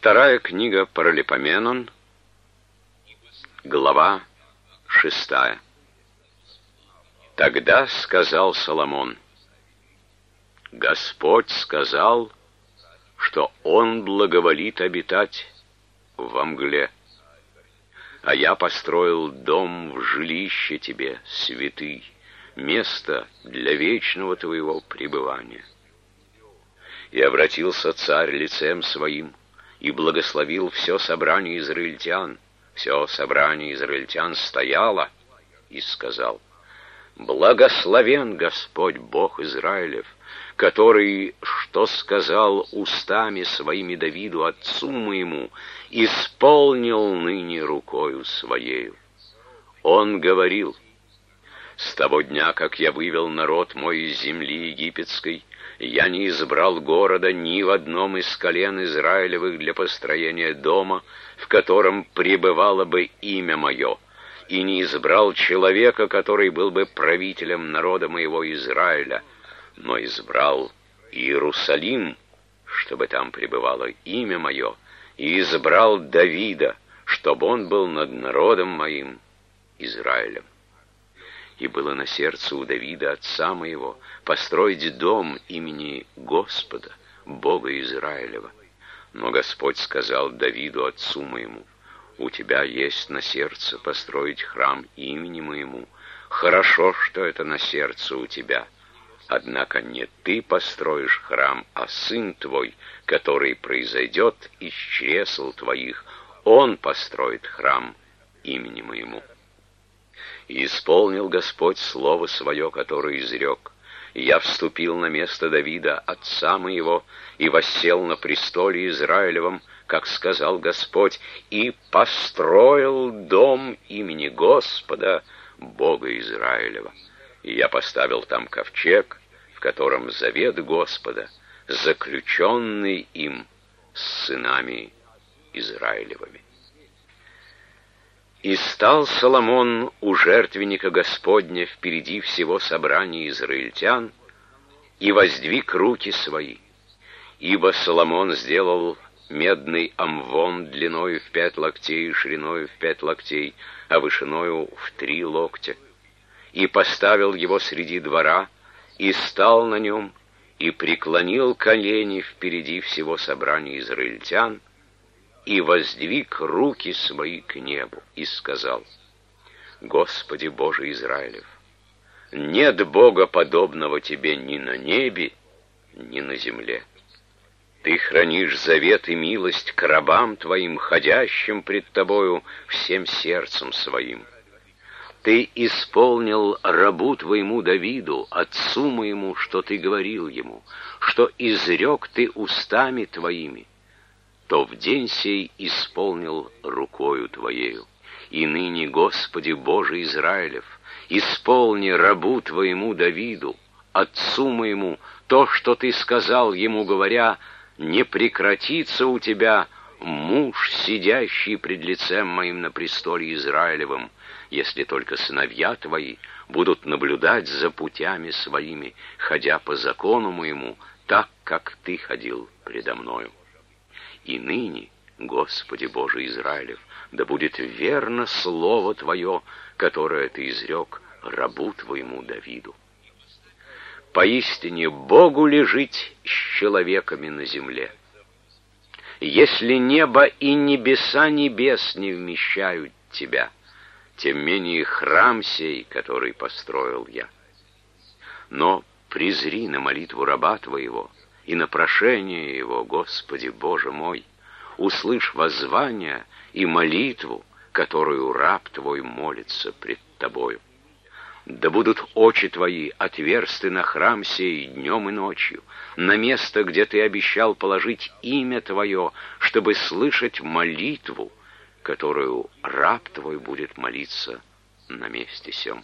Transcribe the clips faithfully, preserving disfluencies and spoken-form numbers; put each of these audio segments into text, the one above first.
Вторая книга Паралипоменон, глава шестая. Тогда сказал Соломон: Господь сказал, что Он благоволит обитать во мгле, а я построил дом в жилище тебе, святый, место для вечного твоего пребывания. И обратился царь лицем своим, и благословил все собрание израильтян. Все собрание израильтян стояло и сказал: Благословен Господь Бог Израилев, который, что сказал устами своими Давиду, отцу моему, исполнил ныне рукою своею. Он говорил: с того дня, как я вывел народ мой из земли египетской, я не избрал города ни в одном из колен Израилевых для построения дома, в котором пребывало бы имя мое, и не избрал человека, который был бы правителем народа моего Израиля, но избрал Иерусалим, чтобы там пребывало имя мое, и избрал Давида, чтобы он был над народом моим Израилем. И было на сердце у Давида, отца моего, построить дом имени Господа, Бога Израилева. Но Господь сказал Давиду, отцу моему: у тебя есть на сердце построить храм имени моему. Хорошо, что это на сердце у тебя. Однако не ты построишь храм, а сын твой, который произойдет из чресл твоих, он построит храм имени моему. И исполнил Господь слово свое, которое изрек. И я вступил на место Давида, отца моего, и воссел на престоле Израилевом, как сказал Господь, и построил дом имени Господа, Бога Израилева. И я поставил там ковчег, в котором завет Господа, заключенный им с сынами Израилевыми. И стал Соломон у жертвенника Господня впереди всего собрания израильтян, и воздвиг руки свои, ибо Соломон сделал медный амвон длиною в пять локтей и шириною в пять локтей, а вышиною в три локтя, и поставил его среди двора, и стал на нем, и преклонил колени впереди всего собрания израильтян, и воздвиг руки свои к небу, и сказал: Господи Боже Израилев, нет Бога подобного Тебе ни на небе, ни на земле. Ты хранишь завет и милость к рабам Твоим, ходящим пред Тобою всем сердцем своим. Ты исполнил рабу Твоему Давиду, отцу моему, что Ты говорил ему, что изрек Ты устами Твоими, то в день сей исполнил рукою Твоею. И ныне, Господи Боже Израилев, исполни рабу Твоему Давиду, отцу моему, то, что Ты сказал ему, говоря: не прекратится у Тебя муж, сидящий пред лицем моим на престоле Израилевым, если только сыновья Твои будут наблюдать за путями своими, ходя по закону моему, так, как Ты ходил предо мною. И ныне, Господи Боже Израилев, да будет верно слово Твое, которое Ты изрек рабу Твоему Давиду. Поистине Богу ли жить с человеками на земле? Если небо и небеса небес не вмещают Тебя, тем менее храм сей, который построил я. Но презри на молитву раба Твоего, и на прошение его, Господи Боже мой, услышь воззвание и молитву, которую раб Твой молится пред Тобою. Да будут очи Твои отверсты на храм сей днем и ночью, на место, где Ты обещал положить имя Твое, чтобы слышать молитву, которую раб Твой будет молиться на месте сем.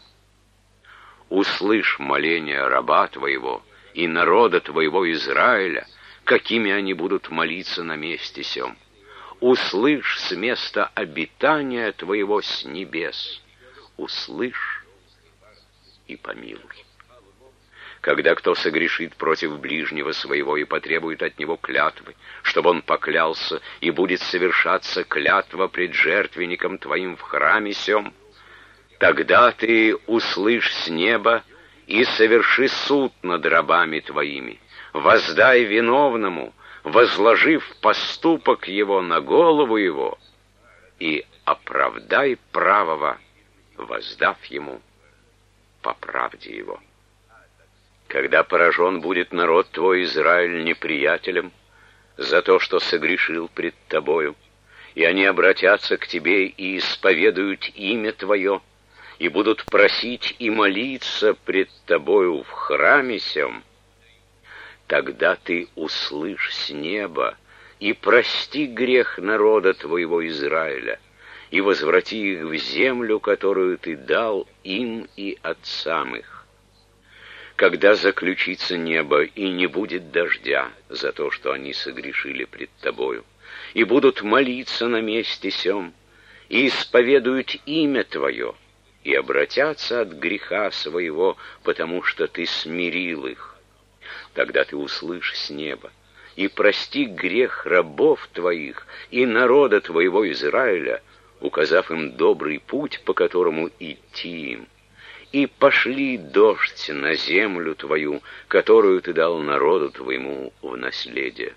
Услышь моление раба Твоего и народа Твоего Израиля, какими они будут молиться на месте сем. Услышь с места обитания Твоего с небес, услышь и помилуй. Когда кто согрешит против ближнего своего и потребует от него клятвы, чтобы он поклялся, и будет совершаться клятва пред жертвенником твоим в храме сем, тогда ты услышь с неба и соверши суд над рабами твоими, воздай виновному, возложив поступок его на голову его, и оправдай правого, воздав ему по правде его. Когда поражен будет народ твой Израиль неприятелем за то, что согрешил пред тобою, и они обратятся к тебе и исповедуют имя твое, и будут просить и молиться пред тобою в храме сем, тогда ты услышь с неба и прости грех народа твоего Израиля, и возврати их в землю, которую ты дал им и отцам их. Когда заключится небо, и не будет дождя за то, что они согрешили пред тобою, и будут молиться на месте сем, и исповедуют имя твое, и обратятся от греха своего, потому что ты смирил их, тогда ты услышь с неба и прости грех рабов твоих и народа твоего Израиля, указав им добрый путь, по которому идти им, и пошли дождь на землю твою, которую ты дал народу твоему в наследие.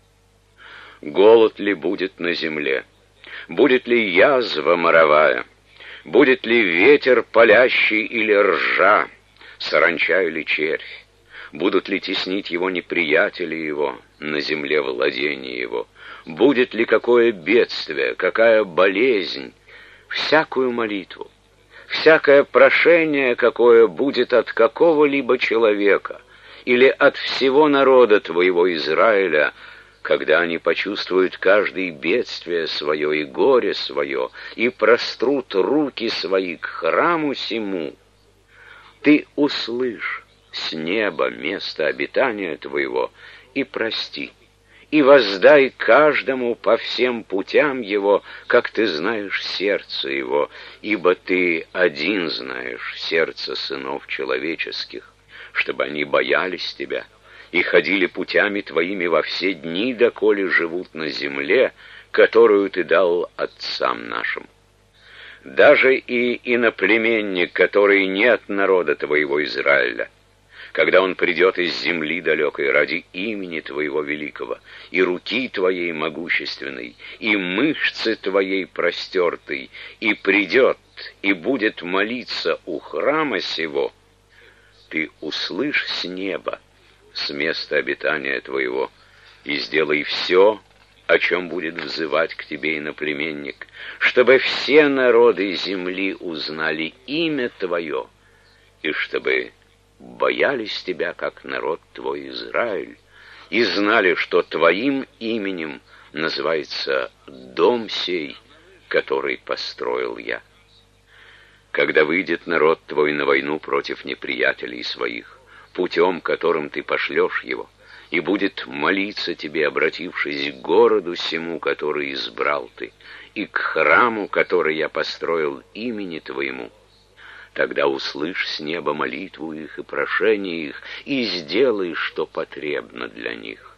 Голод ли будет на земле? Будет ли язва моровая? Будет ли ветер палящий или ржа, саранча или червь? Будут ли теснить его неприятели его, на земле владения его? Будет ли какое бедствие, какая болезнь? Всякую молитву, всякое прошение, какое будет от какого-либо человека или от всего народа твоего Израиля, когда они почувствуют каждое бедствие свое и горе свое, и прострут руки свои к храму сему, ты услышь с неба место обитания твоего и прости, и воздай каждому по всем путям его, как ты знаешь сердце его, ибо ты один знаешь сердце сынов человеческих, чтобы они боялись тебя и ходили путями твоими во все дни, доколе живут на земле, которую ты дал отцам нашим. Даже и иноплеменник, который не от народа твоего Израиля, когда он придет из земли далекой ради имени твоего великого, и руки твоей могущественной, и мышцы твоей простертой, и придет, и будет молиться у храма сего, ты услышь с неба, с места обитания твоего, и сделай все, о чем будет взывать к тебе иноплеменник, чтобы все народы земли узнали имя твое, и чтобы боялись тебя, как народ твой Израиль, и знали, что твоим именем называется дом сей, который построил я. Когда выйдет народ твой на войну против неприятелей своих, путем, которым ты пошлешь его, и будет молиться тебе, обратившись к городу сему, который избрал ты, и к храму, который я построил имени твоему, тогда услышь с неба молитву их и прошение их, и сделай, что потребно для них.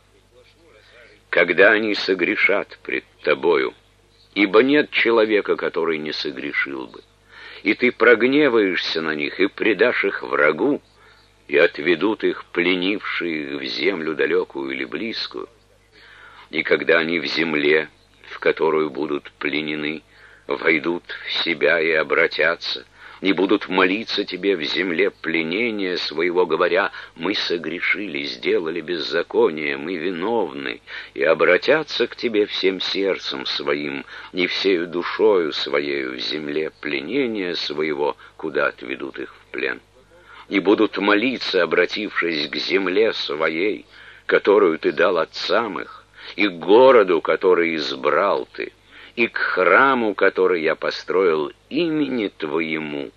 Когда они согрешат пред тобою, ибо нет человека, который не согрешил бы, и ты прогневаешься на них и предашь их врагу, и отведут их, пленившие их, в землю далекую или близкую, и когда они в земле, в которую будут пленены, войдут в себя и обратятся, и будут молиться тебе в земле пленения своего, говоря: мы согрешили, сделали беззаконие, мы виновны, и обратятся к тебе всем сердцем своим и всею душою своею в земле пленения своего, куда отведут их в плен, и будут молиться, обратившись к земле своей, которую ты дал отцам их, и к городу, который избрал ты, и к храму, который я построил имени твоему,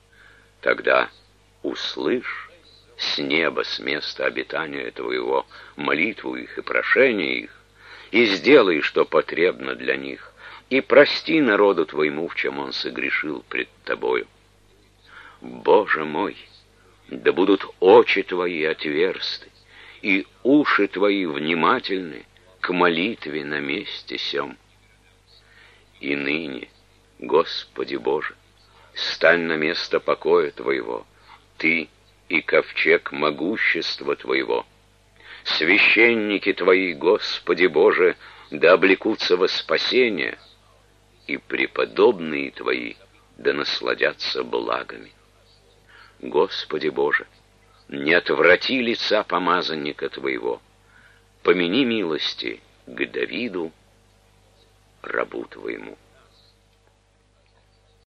тогда услышь с неба, с места обитания твоего, молитву их и прошение их, и сделай, что потребно для них, и прости народу твоему, в чем он согрешил пред тобою. Боже мой, Да будут очи твои отверсты, и уши твои внимательны к молитве на месте сем. И ныне, Господи Боже, стань на место покоя Твоего, Ты и ковчег могущества Твоего. Священники Твои, Господи Боже, да облекутся во спасение, и преподобные Твои да насладятся благами. Господи Боже, не отврати лица помазанника Твоего, помяни милости к Давиду, рабу Твоему.